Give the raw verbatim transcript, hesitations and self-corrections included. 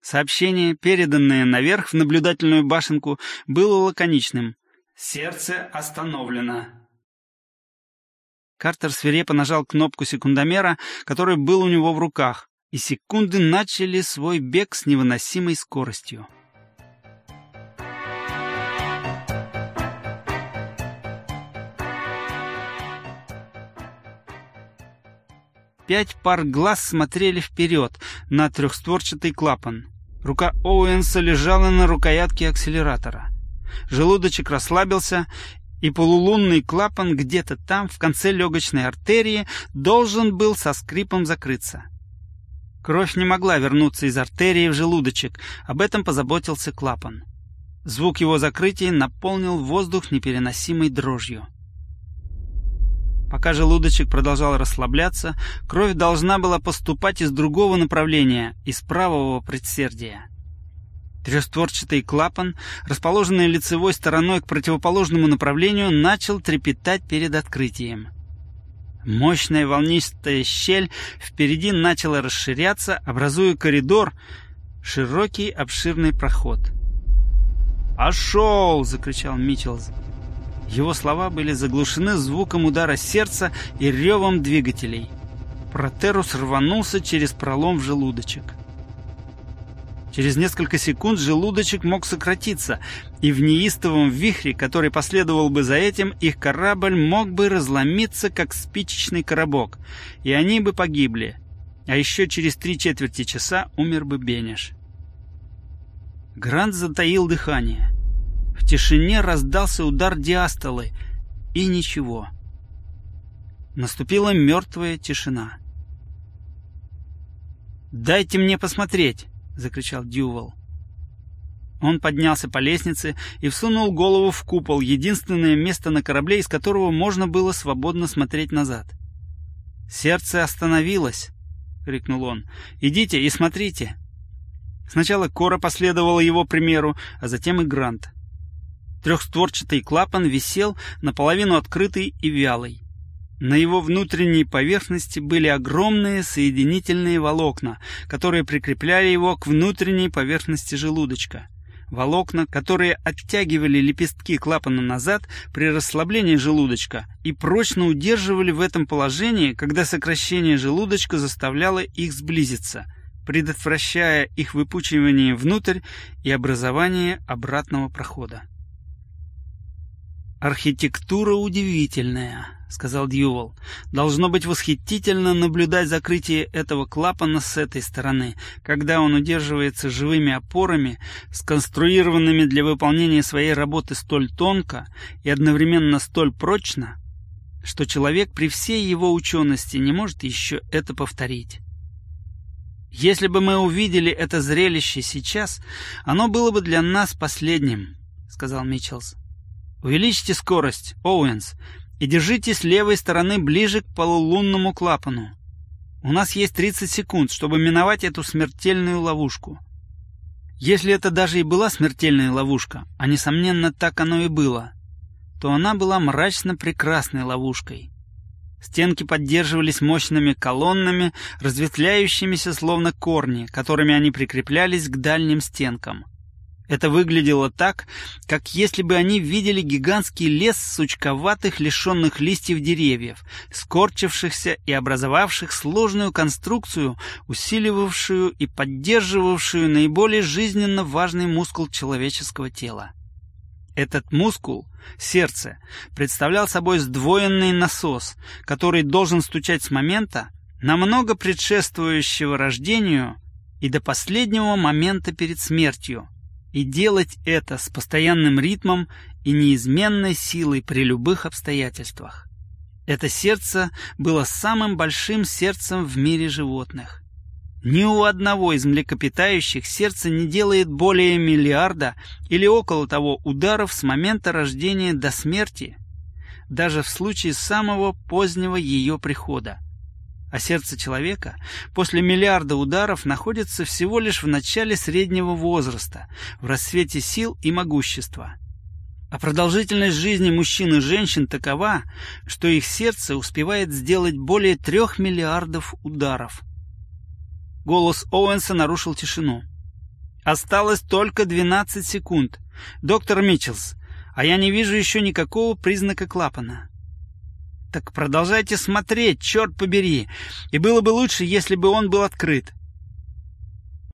Сообщение, переданное наверх в наблюдательную башенку, было лаконичным. «Сердце остановлено». Картер свирепо нажал кнопку секундомера, который был у него в руках, и секунды начали свой бег с невыносимой скоростью. Пять пар глаз смотрели вперед на трехстворчатый клапан. Рука Оуэнса лежала на рукоятке акселератора. Желудочек расслабился, и полулунный клапан где-то там, в конце легочной артерии, должен был со скрипом закрыться. Кровь не могла вернуться из артерии в желудочек, об этом позаботился клапан. Звук его закрытия наполнил воздух непереносимой дрожью. Пока желудочек продолжал расслабляться, кровь должна была поступать из другого направления, из правого предсердия. Трехстворчатый клапан, расположенный лицевой стороной к противоположному направлению, начал трепетать перед открытием. Мощная волнистая щель впереди начала расширяться, образуя коридор, широкий обширный проход. «Пошел!» — закричал Митчелс. Его слова были заглушены звуком удара сердца и ревом двигателей. Протерус рванулся через пролом в желудочек. Через несколько секунд желудочек мог сократиться, и в неистовом вихре, который последовал бы за этим, их корабль мог бы разломиться, как спичечный коробок, и они бы погибли. А еще через три четверти часа умер бы Бенеш. Грант затаил дыхание. В тишине раздался удар диастолы, и ничего. Наступила мертвая тишина. «Дайте мне посмотреть!» — закричал Дьювал. Он поднялся по лестнице и всунул голову в купол, единственное место на корабле, из которого можно было свободно смотреть назад. «Сердце остановилось!» — крикнул он. «Идите и смотрите!» Сначала Кора последовала его примеру, а затем и Грант. Трехстворчатый клапан висел, наполовину открытый и вялый. На его внутренней поверхности были огромные соединительные волокна, которые прикрепляли его к внутренней поверхности желудочка. Волокна, которые оттягивали лепестки клапана назад при расслаблении желудочка и прочно удерживали в этом положении, когда сокращение желудочка заставляло их сблизиться, предотвращая их выпучивание внутрь и образование обратного прохода. «Архитектура удивительная», — сказал Дьювал. «Должно быть восхитительно наблюдать закрытие этого клапана с этой стороны, когда он удерживается живыми опорами, сконструированными для выполнения своей работы столь тонко и одновременно столь прочно, что человек при всей его учености не может еще это повторить. Если бы мы увидели это зрелище сейчас, оно было бы для нас последним», — сказал Митчелс. «Увеличьте скорость, Оуэнс, и держите с левой стороны ближе к полулунному клапану. У нас есть тридцать секунд, чтобы миновать эту смертельную ловушку». Если это даже и была смертельная ловушка, а несомненно так оно и было, то она была мрачно прекрасной ловушкой. Стенки поддерживались мощными колоннами, разветвляющимися словно корни, которыми они прикреплялись к дальним стенкам. Это выглядело так, как если бы они видели гигантский лес сучковатых, лишенных листьев деревьев, скорчившихся и образовавших сложную конструкцию, усиливавшую и поддерживавшую наиболее жизненно важный мускул человеческого тела. Этот мускул, сердце, представлял собой сдвоенный насос, который должен стучать с момента, намного предшествующего рождению и до последнего момента перед смертью, и делать это с постоянным ритмом и неизменной силой при любых обстоятельствах. Это сердце было самым большим сердцем в мире животных. Ни у одного из млекопитающих сердце не делает более миллиарда или около того ударов с момента рождения до смерти, даже в случае самого позднего ее прихода. А сердце человека после миллиарда ударов находится всего лишь в начале среднего возраста, в расцвете сил и могущества. А продолжительность жизни мужчин и женщин такова, что их сердце успевает сделать более трех миллиардов ударов. Голос Оуэнса нарушил тишину. Осталось только двенадцать секунд. Доктор Митчелс, а я не вижу еще никакого признака клапана. Так продолжайте смотреть, черт побери. И было бы лучше, если бы он был открыт.